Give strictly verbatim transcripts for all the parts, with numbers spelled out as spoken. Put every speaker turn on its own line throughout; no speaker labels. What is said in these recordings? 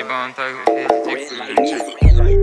бы он так эти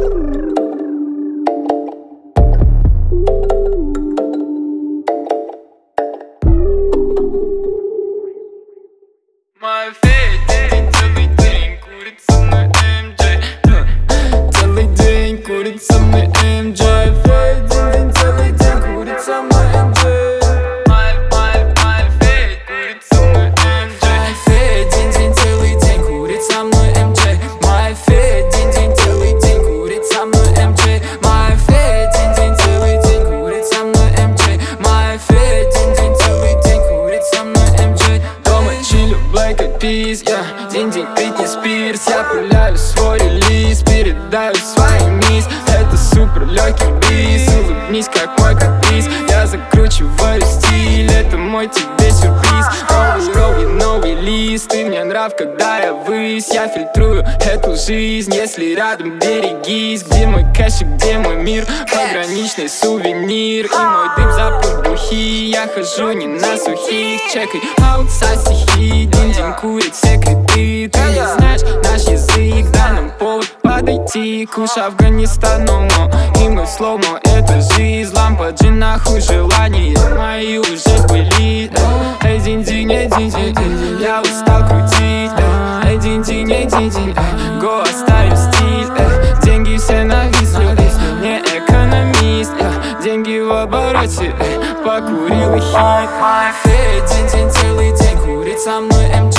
My fate, целый день курит со мной эм джей. Целый день курит со мной эм джей. День, целый день курит со мной эм джей. My, my, my fate курит со мной эм джей. My fate, день, день, целый день курит со мной эм джей. My fate, день, день, целый день курит со мной эм джей. My fate, день, день, целый день курит со мной эм джей. My fate, день, день, целый день курит со мной эм джей. Дома чилю, Black Eyed Peas, yeah. День-день Бритни Спирс. Я пуляю свой релиз, передаю свои мисс. Это супер легкий бриз, улыбнись, как мой каприз. Я закручиваю стиль, это мой тебе сюрприз. Новый, новый, новый лист, ты мне нрав, когда я высь. Я фильтрую эту жизнь, если рядом берегись. Где мой кэш и где мой мир? Пограничный сувенир и мой дым запах духи. Я хожу не на сухих, чекай аутсайд стихи. День-день курит все криты. Ты не знаешь наш язык, дай нам повод подойти. Куш Афганистану, и мы слоумо, это жизнь. Лампа джин, нахуй желания мои уже были. Эй, день-день, эй, день-день, я устал крутить. Эй, день-день, эй, день-день, го оставим стиль. Деньги все нависли, не экономист. Деньги в обороте, покурил и хит. My fate, день-день, целый день курит со мной эм джей.